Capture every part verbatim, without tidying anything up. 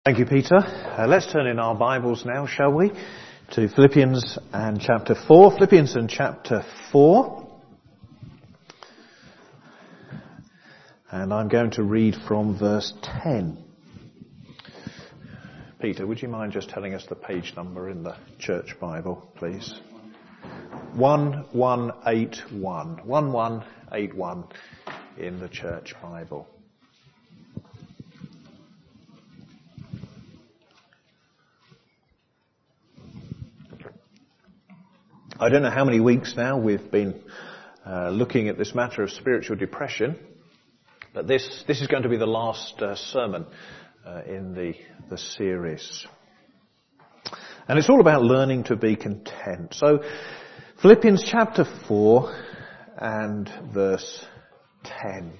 Thank you, Peter. Uh, let's turn in our Bibles now, shall we, to Philippians and chapter four. Philippians and chapter four. And I'm going to read from verse ten. Peter, would you mind just telling us the page number in the church Bible, please? one one eight one. one one eight one in the church Bible. I don't know how many weeks now we've been uh, looking at this matter of spiritual depression, but this this is going to be the last uh, sermon uh, in the the series. And it's all about learning to be content. So Philippians chapter four and verse ten.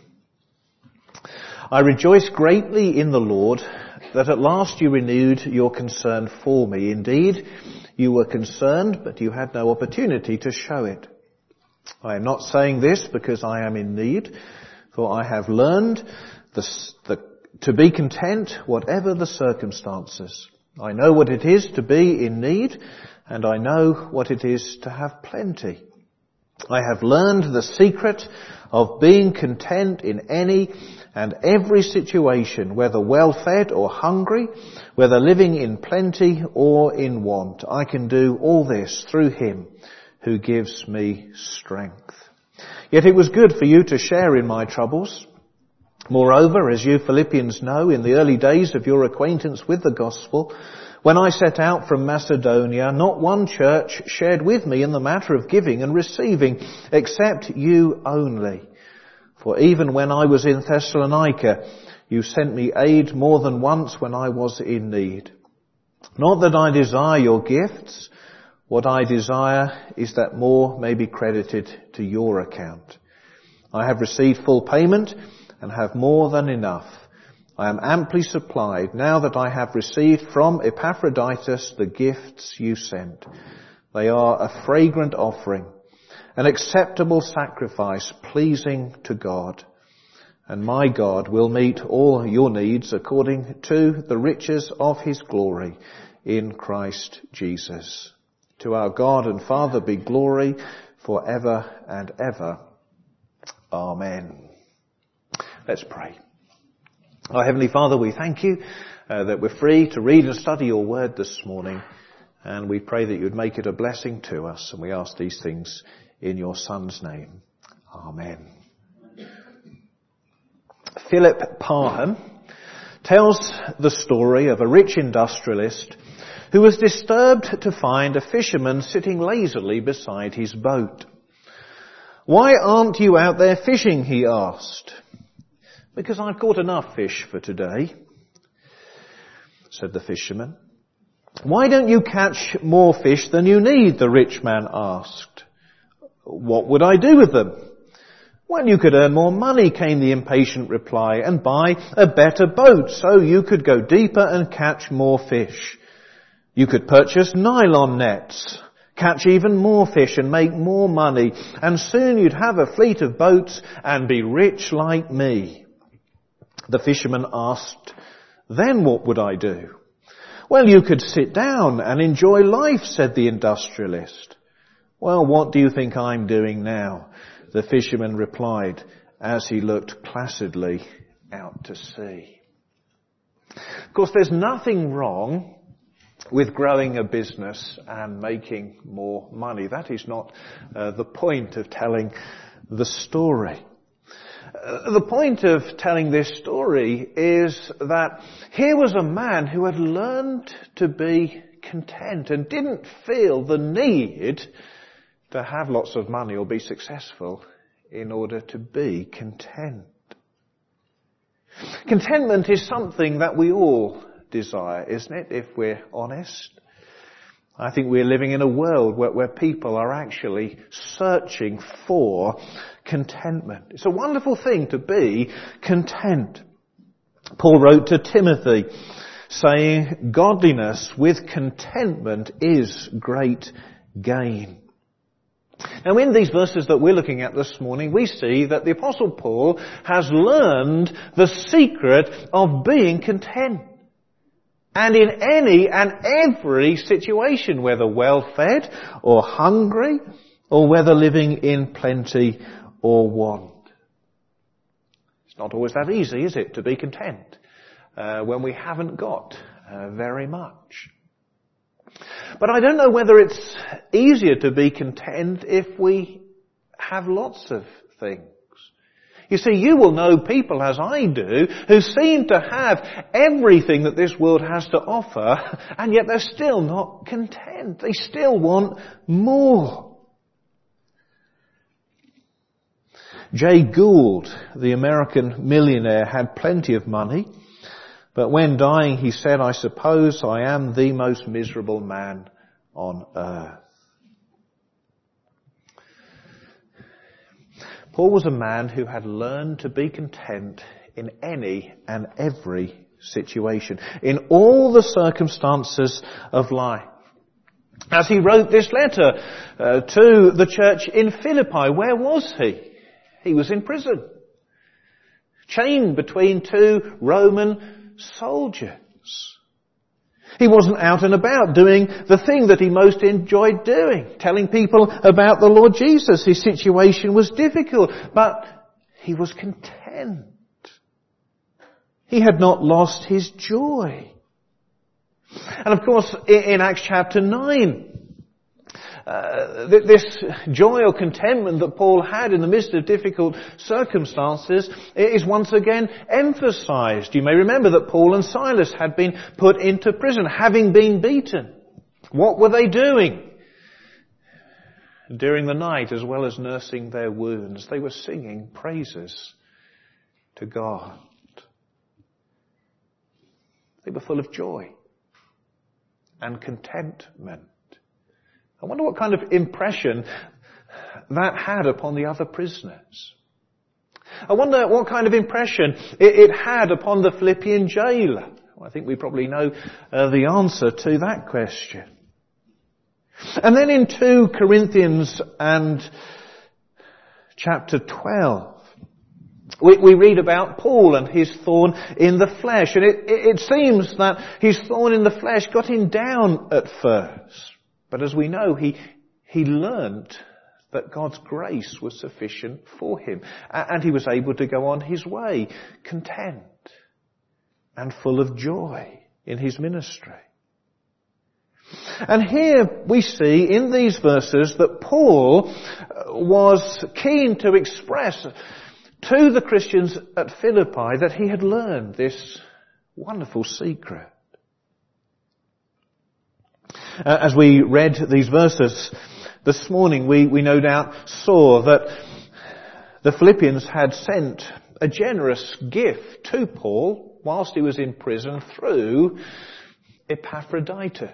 I rejoice greatly in the Lord that at last you renewed your concern for me. Indeed, you were concerned, but you had no opportunity to show it. I am not saying this because I am in need, for I have learned the, the, to be content whatever the circumstances. I know what it is to be in need, and I know what it is to have plenty. I have learned the secret of being content in any and every situation, whether well-fed or hungry, whether living in plenty or in want. I can do all this through Him who gives me strength. Yet it was good for you to share in my troubles. Moreover, as you Philippians know, in the early days of your acquaintance with the gospel, when I set out from Macedonia, not one church shared with me in the matter of giving and receiving, except you only. For even when I was in Thessalonica, you sent me aid more than once when I was in need. Not that I desire your gifts. What I desire is that more may be credited to your account. I have received full payment and have more than enough. I am amply supplied now that I have received from Epaphroditus the gifts you sent. They are a fragrant offering, an acceptable sacrifice pleasing to God. And my God will meet all your needs according to the riches of His glory in Christ Jesus. To our God and Father be glory forever and ever. Amen. Let's pray. Our Heavenly Father, we thank you uh, that we're free to read and study your word this morning, and we pray that you'd make it a blessing to us, and we ask these things in your Son's name. Amen. Philip Parham tells the story of a rich industrialist who was disturbed to find a fisherman sitting lazily beside his boat. "Why aren't you out there fishing?" he asked. "Because I've caught enough fish for today," said the fisherman. "Why don't you catch more fish than you need?" the rich man asked. "What would I do with them?" "Well, you could earn more money," came the impatient reply, "and buy a better boat so you could go deeper and catch more fish. You could purchase nylon nets, catch even more fish and make more money, and soon you'd have a fleet of boats and be rich like me." The fisherman asked, "Then what would I do?" "Well, you could sit down and enjoy life," said the industrialist. "Well, what do you think I'm doing now?" the fisherman replied as he looked placidly out to sea. Of course, there's nothing wrong with growing a business and making more money. That is not uh, the point of telling the story. Uh, the point of telling this story is that here was a man who had learned to be content and didn't feel the need to have lots of money or be successful in order to be content. Contentment is something that we all desire, isn't it, if we're honest? I think we're living in a world where, where people are actually searching for contentment. It's a wonderful thing to be content. Paul wrote to Timothy saying, "Godliness with contentment is great gain." Now, in these verses that we're looking at this morning, we see that the Apostle Paul has learned the secret of being content. and in any and every situation, whether well-fed or hungry, or whether living in plenty or want. It's not always that easy, is it, to be content uh, when we haven't got uh, very much. But I don't know whether it's easier to be content if we have lots of things. You see, you will know people, as I do, who seem to have everything that this world has to offer, and yet they're still not content. They still want more. Jay Gould, the American millionaire, had plenty of money, but when dying he said, "I suppose I am the most miserable man on earth." Paul was a man who had learned to be content in any and every situation, in all the circumstances of life. As he wrote this letter uh, to the church in Philippi, where was he? He was in prison, chained between two Roman soldiers. He wasn't out and about doing the thing that he most enjoyed doing, telling people about the Lord Jesus. His situation was difficult, but he was content. He had not lost his joy. And of course, in Acts chapter nine, Uh, this joy or contentment that Paul had in the midst of difficult circumstances is once again emphasized. You may remember that Paul and Silas had been put into prison, having been beaten. What were they doing? During the night, as well as nursing their wounds, they were singing praises to God. They were full of joy and contentment. I wonder what kind of impression that had upon the other prisoners. I wonder what kind of impression it, it had upon the Philippian jailer. Well, I think we probably know uh, the answer to that question. And then in two Corinthians and chapter twelve, we, we read about Paul and his thorn in the flesh. And it, it, it seems that his thorn in the flesh got him down at first. But as we know, he, he learnt that God's grace was sufficient for him. And he was able to go on his way, content and full of joy in his ministry. And here we see in these verses that Paul was keen to express to the Christians at Philippi that he had learned this wonderful secret. Uh, as we read these verses this morning, we, we no doubt saw that the Philippians had sent a generous gift to Paul whilst he was in prison through Epaphroditus.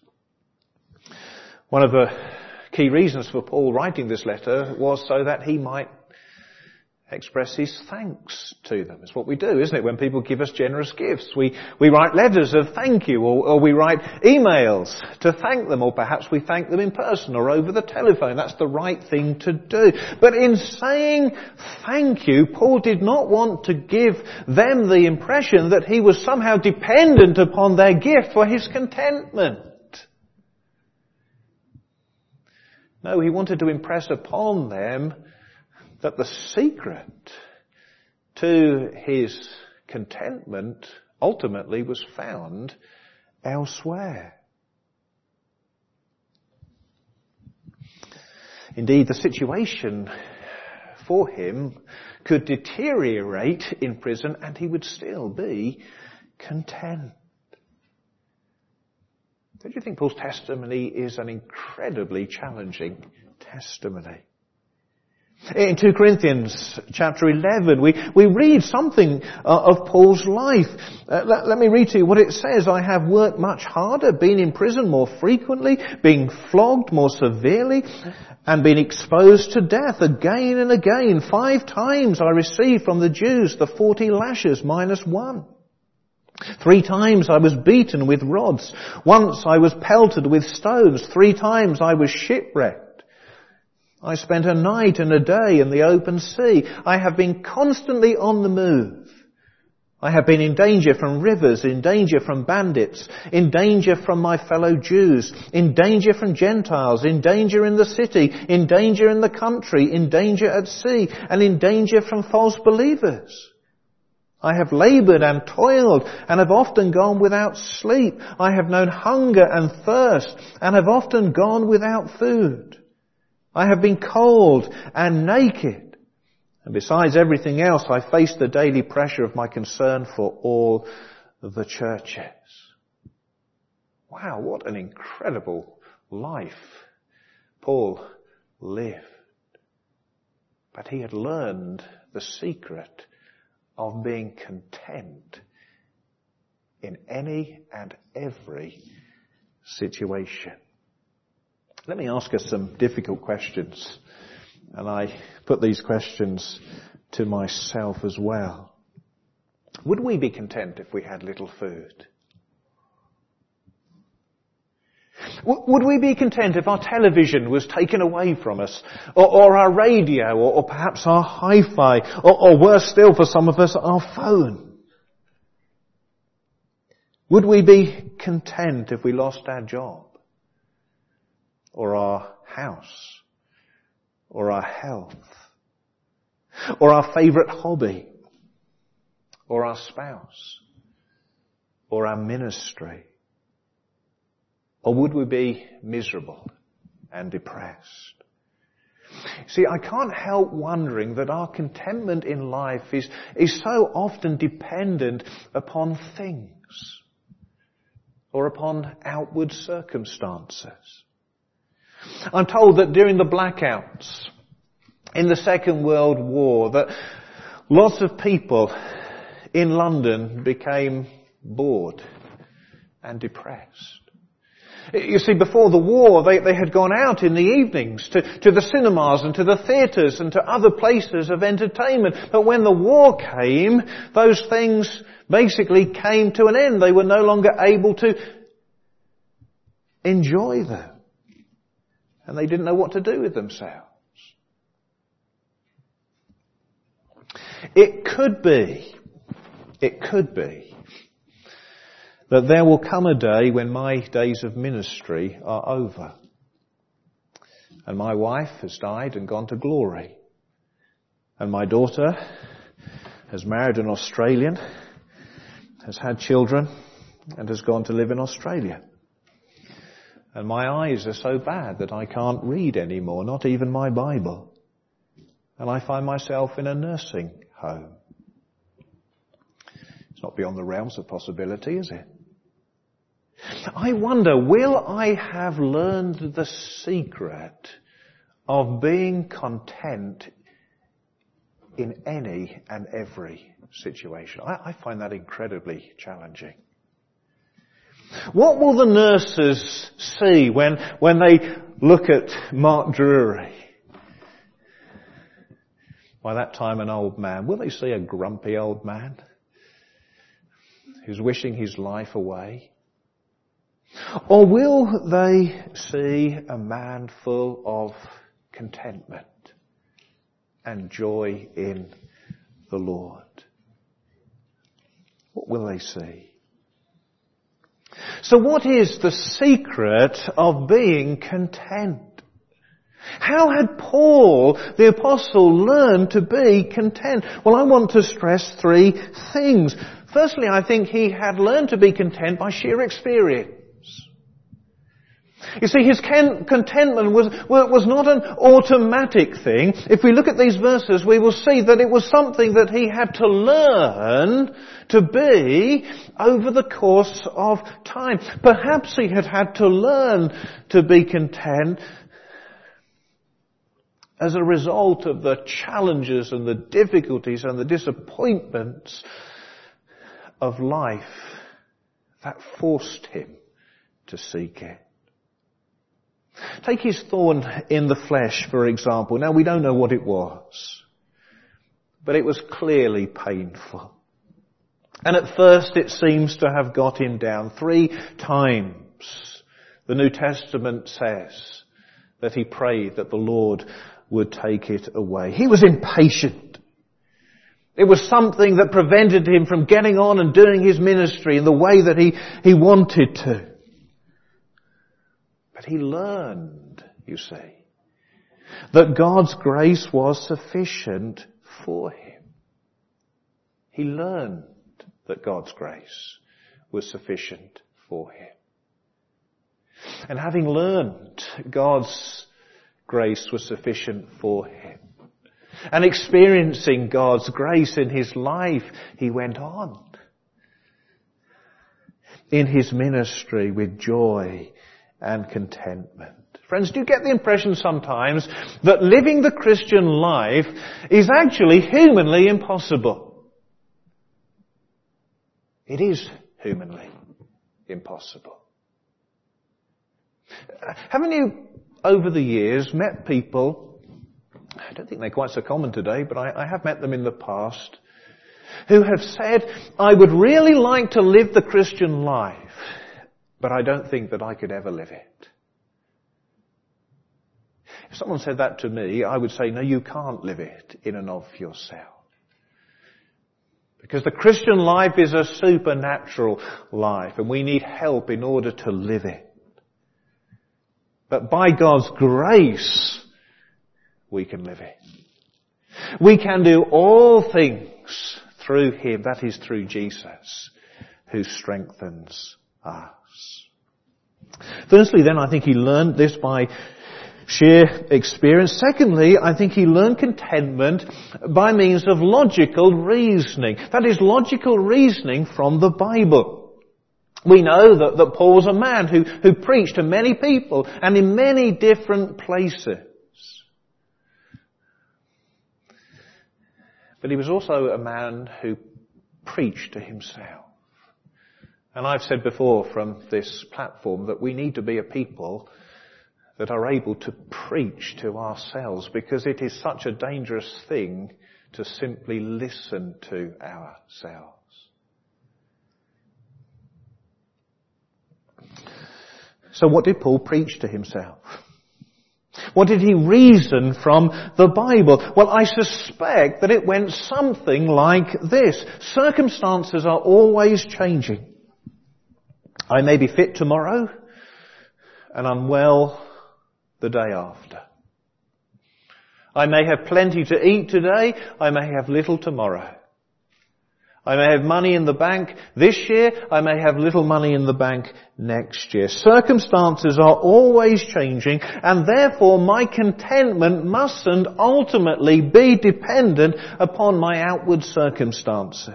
One of the key reasons for Paul writing this letter was so that he might express his thanks to them. It's what we do, isn't it? When people give us generous gifts, we, we write letters of thank you, or, or we write emails to thank them, or perhaps we thank them in person or over the telephone. That's the right thing to do. But in saying thank you, Paul did not want to give them the impression that he was somehow dependent upon their gift for his contentment. No, he wanted to impress upon them that the secret to his contentment ultimately was found elsewhere. Indeed, the situation for him could deteriorate in prison and he would still be content. Don't you think Paul's testimony is an incredibly challenging testimony? In two Corinthians chapter eleven, we, we read something uh, of Paul's life. Uh, let, let me read to you what it says. I have worked much harder, been in prison more frequently, being flogged more severely, and been exposed to death again and again. Five times I received from the Jews the forty lashes minus one. Three times I was beaten with rods. Once I was pelted with stones. Three times I was shipwrecked. I spent a night and a day in the open sea. I have been constantly on the move. I have been in danger from rivers, in danger from bandits, in danger from my fellow Jews, in danger from Gentiles, in danger in the city, in danger in the country, in danger at sea, and in danger from false believers. I have laboured and toiled, and have often gone without sleep. I have known hunger and thirst, and have often gone without food. I have been cold and naked. And besides everything else, I face the daily pressure of my concern for all the churches. Wow, what an incredible life Paul lived. But he had learned the secret of being content in any and every situation. Let me ask us some difficult questions. And I put these questions to myself as well. Would we be content if we had little food? Would we be content if our television was taken away from us, or, or our radio, or, or perhaps our hi-fi, or, or worse still for some of us, our phone? Would we be content if we lost our job, or our house, or our health, or our favourite hobby, or our spouse, or our ministry? Or would we be miserable and depressed? See, I can't help wondering that our contentment in life is, is so often dependent upon things or upon outward circumstances. I'm told that during the blackouts in the Second World War that lots of people in London became bored and depressed. You see, before the war, they, they had gone out in the evenings to, to the cinemas and to the theatres and to other places of entertainment. But when the war came, those things basically came to an end. They were no longer able to enjoy them. And they didn't know what to do with themselves. It could be, it could be, that there will come a day when my days of ministry are over. And my wife has died and gone to glory. And my daughter has married an Australian, has had children, and has gone to live in Australia. And my eyes are so bad that I can't read anymore, not even my Bible. And I find myself in a nursing home. It's not beyond the realms of possibility, is it? I wonder, will I have learned the secret of being content in any and every situation? I, I find that incredibly challenging. What will the nurses see when, when they look at Mark Drury? By that time an old man. Will they see a grumpy old man who's wishing his life away? Or will they see a man full of contentment and joy in the Lord? What will they see? So what is the secret of being content? How had Paul, the apostle, learned to be content? Well, I want to stress three things. Firstly, I think he had learned to be content by sheer experience. You see, his contentment was, was not an automatic thing. If we look at these verses, we will see that it was something that he had to learn to be over the course of time. Perhaps he had had to learn to be content as a result of the challenges and the difficulties and the disappointments of life that forced him to seek it. Take his thorn in the flesh, for example. Now, we don't know what it was, but it was clearly painful. And at first it seems to have got him down. Three times the New Testament says that he prayed that the Lord would take it away. He was impatient. It was something that prevented him from getting on and doing his ministry in the way that he, he wanted to. But he learned, you see, that God's grace was sufficient for him. He learned that God's grace was sufficient for him. And having learned God's grace was sufficient for him, and experiencing God's grace in his life, he went on in his ministry with joy and contentment. Friends, do you get the impression sometimes that living the Christian life is actually humanly impossible? It is humanly impossible. Haven't you, over the years, met people, I don't think they're quite so common today, but I, I have met them in the past, who have said, I would really like to live the Christian life, but I don't think that I could ever live it. If someone said that to me, I would say, no, you can't live it in and of yourself. Because the Christian life is a supernatural life, and we need help in order to live it. But by God's grace, we can live it. We can do all things through him, that is through Jesus, who strengthens us. Firstly, then, I think he learned this by sheer experience. Secondly, I think he learned contentment by means of logical reasoning. That is, logical reasoning from the Bible. We know that, that Paul's a man who, who preached to many people and in many different places. But he was also a man who preached to himself. And I've said before from this platform that we need to be a people that are able to preach to ourselves, because it is such a dangerous thing to simply listen to ourselves. So what did Paul preach to himself? What did he reason from the Bible? Well, I suspect that it went something like this. Circumstances are always changing. I may be fit tomorrow and unwell the day after. I may have plenty to eat today. I may have little tomorrow. I may have money in the bank this year. I may have little money in the bank next year. Circumstances are always changing, and therefore my contentment mustn't ultimately be dependent upon my outward circumstances.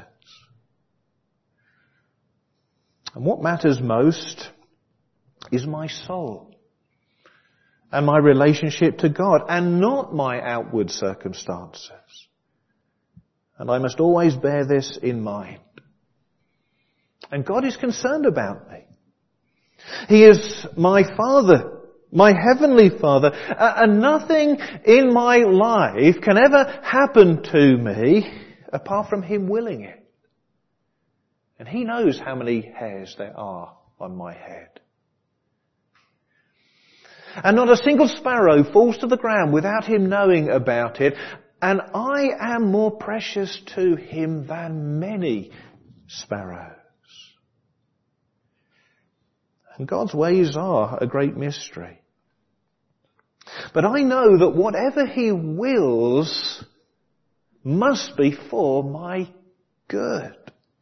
And what matters most is my soul and my relationship to God, and not my outward circumstances. And I must always bear this in mind. And God is concerned about me. He is my Father, my Heavenly Father, and nothing in my life can ever happen to me apart from Him willing it. And He knows how many hairs there are on my head. And not a single sparrow falls to the ground without Him knowing about it. And I am more precious to Him than many sparrows. And God's ways are a great mystery. But I know that whatever He wills must be for my good.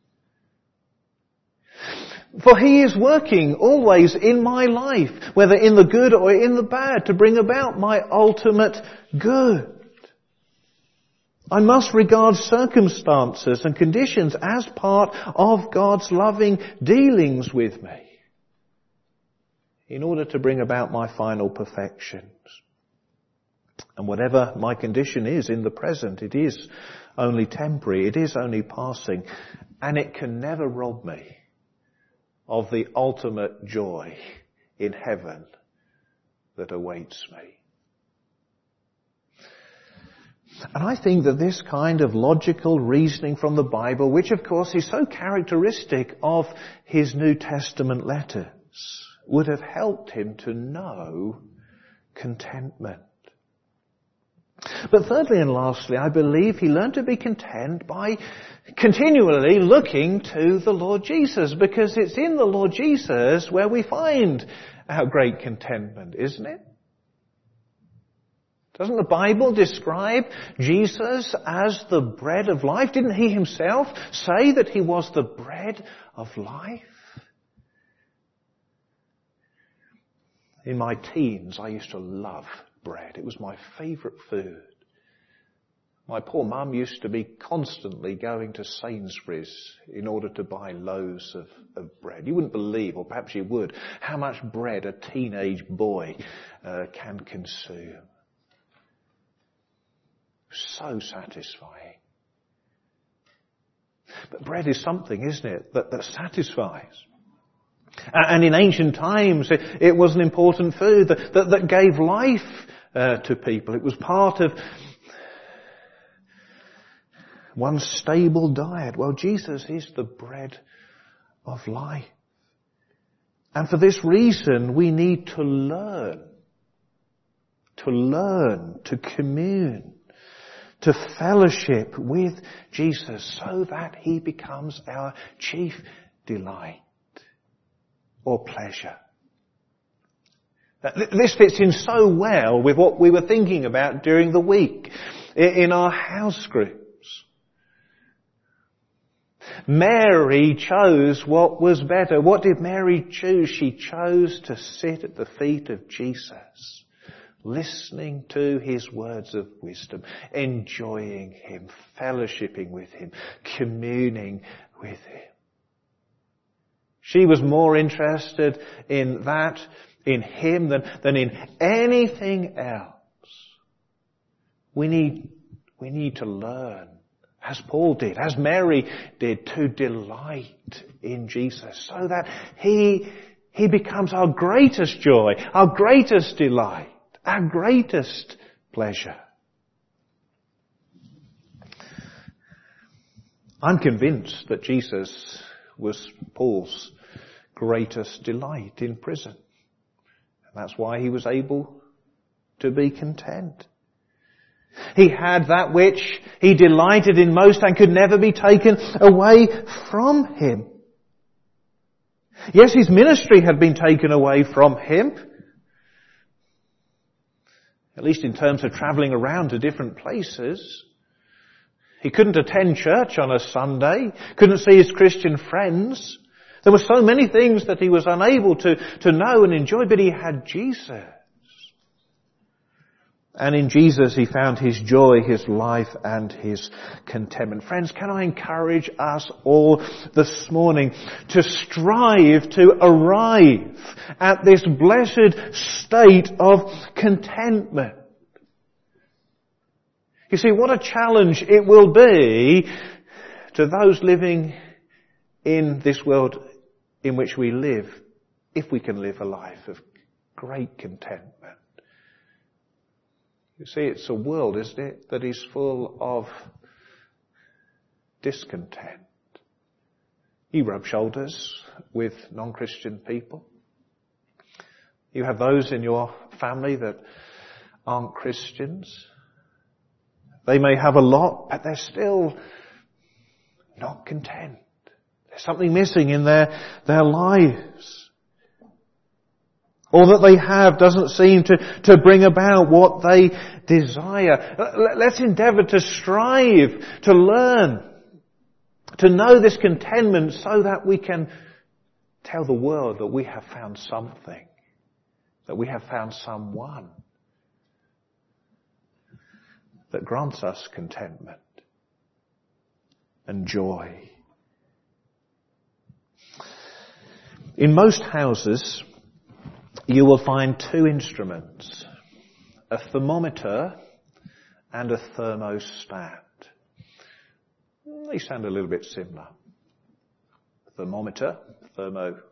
For He is working always in my life, whether in the good or in the bad, to bring about my ultimate good. I must regard circumstances and conditions as part of God's loving dealings with me in order to bring about my final perfections. And whatever my condition is in the present, it is only temporary, it is only passing, and it can never rob me of the ultimate joy in heaven that awaits me. And I think that this kind of logical reasoning from the Bible, which of course is so characteristic of his New Testament letters, would have helped him to know contentment. But thirdly and lastly, I believe he learned to be content by continually looking to the Lord Jesus, because it's in the Lord Jesus where we find our great contentment, isn't it? Doesn't the Bible describe Jesus as the bread of life? Didn't he himself say that he was the bread of life? In my teens, I used to love bread. It was my favourite food. My poor mum used to be constantly going to Sainsbury's in order to buy loaves of, of bread. You wouldn't believe, or perhaps you would, how much bread a teenage boy uh, can consume. So satisfying. But bread is something, isn't it, that, that satisfies. And in ancient times, it, it was an important food that, that, that gave life uh, to people. It was part of one's stable diet. Well, Jesus is the bread of life. And for this reason, we need to learn, to learn, to commune, to fellowship with Jesus so that he becomes our chief delight or pleasure. This fits in so well with what we were thinking about during the week in our house groups. Mary chose what was better. What did Mary choose? She chose to sit at the feet of Jesus, listening to his words of wisdom, enjoying him, fellowshipping with him, communing with him. She was more interested in that, in him, than, than in anything else. We need, we need to learn, as Paul did, as Mary did, to delight in Jesus so that he, he becomes our greatest joy, our greatest delight, our greatest pleasure. I'm convinced that Jesus was Paul's greatest delight in prison. And that's why he was able to be content. He had that which he delighted in most and could never be taken away from him. Yes, his ministry had been taken away from him, at least in terms of travelling around to different places. He couldn't attend church on a Sunday, couldn't see his Christian friends. There were so many things that he was unable to, to know and enjoy, but he had Jesus. And in Jesus he found his joy, his life and his contentment. Friends, can I encourage us all this morning to strive to arrive at this blessed state of contentment? You see, what a challenge it will be to those living in this world in which we live, if we can live a life of great contentment. You see, it's a world, isn't it, that is full of discontent. You rub shoulders with non-Christian people. You have those in your family that aren't Christians. They may have a lot, but they're still not content. There's something missing in their, their lives. All that they have doesn't seem to, to bring about what they desire. Let's endeavour to strive, to learn, to know this contentment so that we can tell the world that we have found something, that we have found someone that grants us contentment and joy. In most houses, you will find two instruments, a thermometer and a thermostat. They sound a little bit similar. Thermometer, thermostat.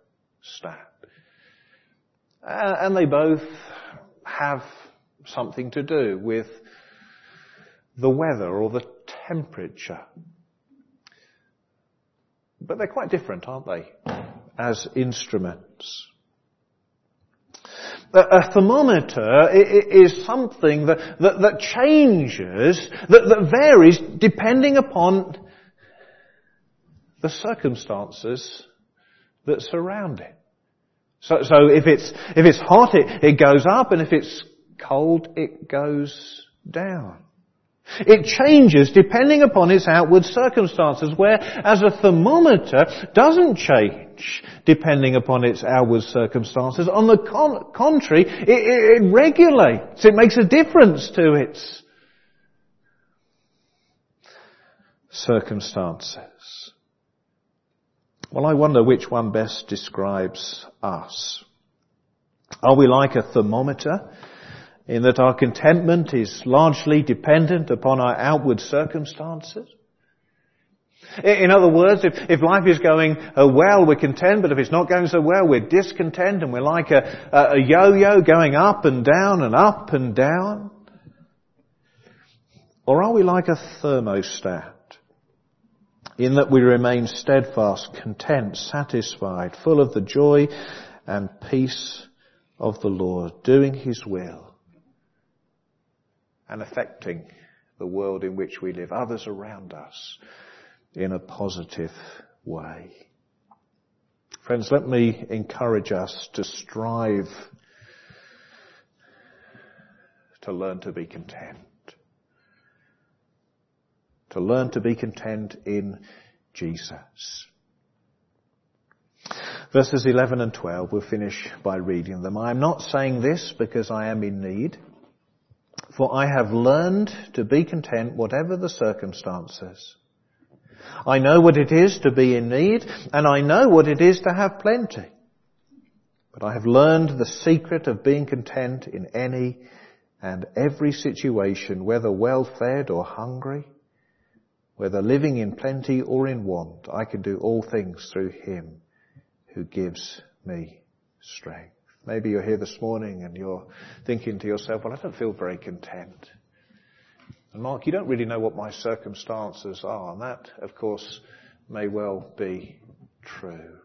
Uh, and they both have something to do with the weather or the temperature. But they're quite different, aren't they, as instruments? A thermometer is something that, that, that changes, that, that varies depending upon the circumstances that surround it. So, so if it's, if it's hot, it, it goes up, and if it's cold, it goes down. It changes depending upon its outward circumstances, whereas a thermometer doesn't change depending upon its outward circumstances. On the con- contrary, it, it, it regulates. It makes a difference to its circumstances. Well, I wonder which one best describes us. Are we like a thermometer, in that our contentment is largely dependent upon our outward circumstances? In other words, if, if life is going uh, well, we're content, but if it's not going so well, we're discontent, and we're like a, a, a yo-yo going up and down and up and down? Or are we like a thermostat, in that we remain steadfast, content, satisfied, full of the joy and peace of the Lord, doing His will, and affecting the world in which we live, others around us, in a positive way? Friends, let me encourage us to strive to learn to be content. To learn to be content in Jesus. Verses eleven and twelve, we'll finish by reading them. I am not saying this because I am in need, for I have learned to be content whatever the circumstances. I know what it is to be in need, and I know what it is to have plenty. But I have learned the secret of being content in any and every situation, whether well-fed or hungry, whether living in plenty or in want. I can do all things through Him who gives me strength. Maybe you're here this morning and you're thinking to yourself, well, I don't feel very content. And Mark, you don't really know what my circumstances are. And that, of course, may well be true.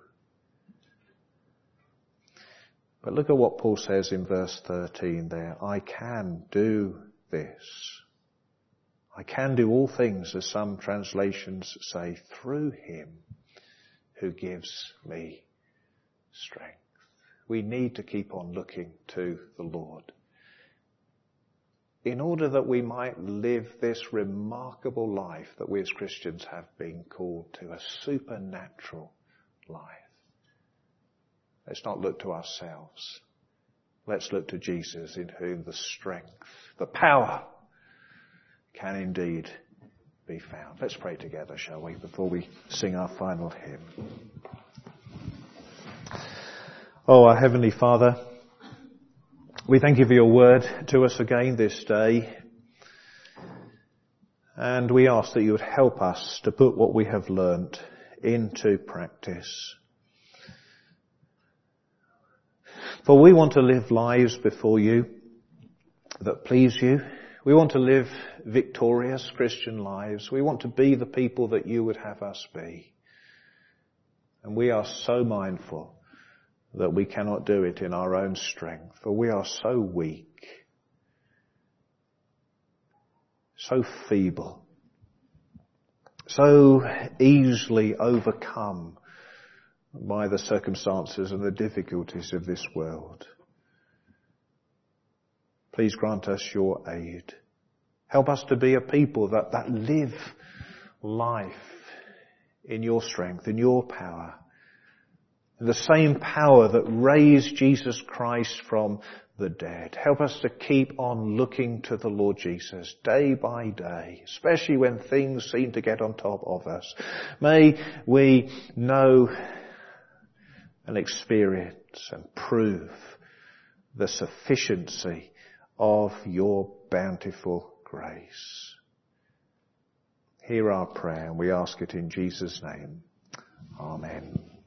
But look at what Paul says in verse thirteen there. I can do this. I can do all things, as some translations say, through Him who gives me strength. We need to keep on looking to the Lord, in order that we might live this remarkable life that we as Christians have been called to, a supernatural life. Let's not look to ourselves. Let's look to Jesus, in whom the strength, the power can indeed be found. Let's pray together, shall we, before we sing our final hymn. Oh, our Heavenly Father, we thank You for Your word to us again this day. And we ask that You would help us to put what we have learnt into practice. For we want to live lives before You that please You. We want to live victorious Christian lives. We want to be the people that You would have us be. And we are so mindful that we cannot do it in our own strength, for we are so weak, so feeble, so easily overcome by the circumstances and the difficulties of this world. Please grant us Your aid. Help us to be a people that, that live life in Your strength, in Your power. The same power that raised Jesus Christ from the dead. Help us to keep on looking to the Lord Jesus day by day, especially when things seem to get on top of us. May we know and experience and prove the sufficiency of Your bountiful grace. Hear our prayer, and we ask it in Jesus' name. Amen.